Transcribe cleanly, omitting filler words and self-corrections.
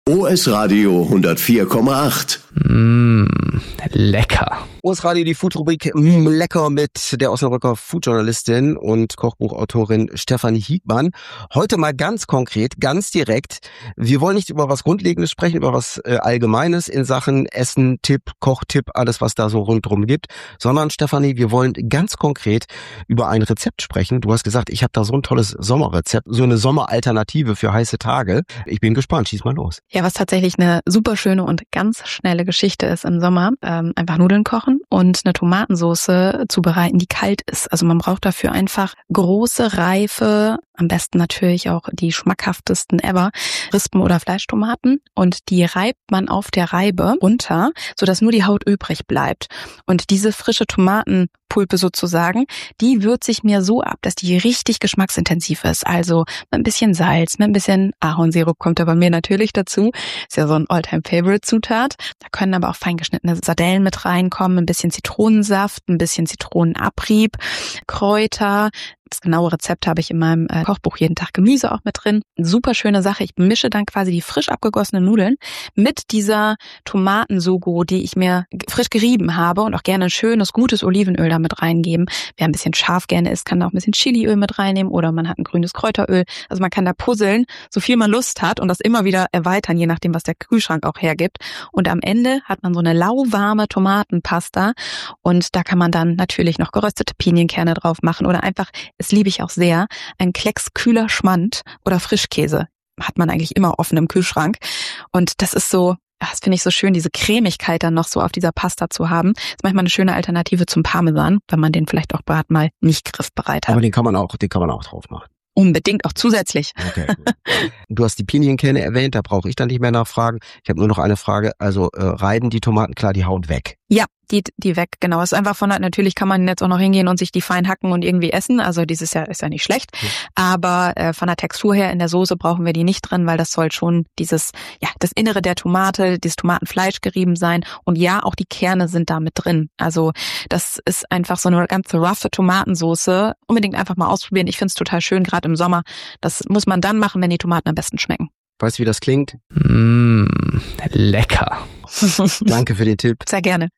OS Radio 104,8. Lecker. OS Radio, die Food-Rubrik Lecker mit der Osnabrücker Food-Journalistin und Kochbuchautorin Stefanie Hiegmann. Heute mal ganz konkret, ganz direkt. Wir wollen nicht über was Grundlegendes sprechen, über was Allgemeines in Sachen Essen, Tipp, Kochtipp, alles was da so rundherum gibt, sondern Stefanie, wir wollen ganz konkret über ein Rezept sprechen. Du hast gesagt, ich habe da so ein tolles Sommerrezept, so eine Sommeralternative für heiße Tage. Ich bin gespannt, schieß mal los. Ja, was tatsächlich eine super schöne und ganz schnelle Geschichte ist im Sommer, einfach Nudeln kochen und eine Tomatensauce zubereiten, die kalt ist. Also man braucht dafür einfach große, reife, am besten natürlich auch die schmackhaftesten ever, Rispen- oder Fleischtomaten, und die reibt man auf der Reibe runter, sodass nur die Haut übrig bleibt. Und diese frische Tomatenpulpe sozusagen, die würze ich mir so ab, dass die richtig geschmacksintensiv ist. Also mit ein bisschen Salz, mit ein bisschen Ahornsirup kommt da bei mir natürlich dazu. Ist ja so ein All-Time-Favorite-Zutat. Da können aber auch feingeschnittene Sardellen mit reinkommen, ein bisschen Zitronensaft, ein bisschen Zitronenabrieb, Kräuter. Das genaue Rezept habe ich in meinem Kochbuch Jeden Tag Gemüse auch mit drin. Super schöne Sache. Ich mische dann quasi die frisch abgegossenen Nudeln mit dieser Tomatensugo, die ich mir frisch gerieben habe, und auch gerne ein schönes, gutes Olivenöl damit reingeben. Wer ein bisschen scharf gerne isst, kann da auch ein bisschen Chiliöl mit reinnehmen, oder man hat ein grünes Kräuteröl. Also man kann da puzzeln, so viel man Lust hat, und das immer wieder erweitern, je nachdem, was der Kühlschrank auch hergibt. Und am Ende hat man so eine lauwarme Tomatenpasta, und da kann man dann natürlich noch geröstete Pinienkerne drauf machen oder einfach, das liebe ich auch sehr, ein Klecks kühler Schmand oder Frischkäse hat man eigentlich immer offen im Kühlschrank. Und das ist so, das finde ich so schön, diese Cremigkeit dann noch so auf dieser Pasta zu haben. Das ist manchmal eine schöne Alternative zum Parmesan, wenn man den vielleicht auch gerade mal nicht griffbereit hat. Aber den kann man auch drauf machen. Unbedingt auch zusätzlich. Okay. Du hast die Pinienkerne erwähnt, da brauche ich dann nicht mehr nachfragen. Ich habe nur noch eine Frage. Also reiben die Tomaten klar die Haut weg? Ja, die weg, genau. Es ist einfach natürlich kann man jetzt auch noch hingehen und sich die fein hacken und irgendwie essen. Also dieses Jahr ist ja nicht schlecht. Aber von der Textur her in der Soße brauchen wir die nicht drin, weil das soll schon das Innere der Tomate, dieses Tomatenfleisch gerieben sein. Und ja, auch die Kerne sind da mit drin. Also das ist einfach so eine ganze roughe Tomatensoße. Unbedingt einfach mal ausprobieren. Ich finde es total schön, gerade im Sommer. Das muss man dann machen, wenn die Tomaten am besten schmecken. Weißt du, wie das klingt? Lecker. Danke für den Tipp. Sehr gerne.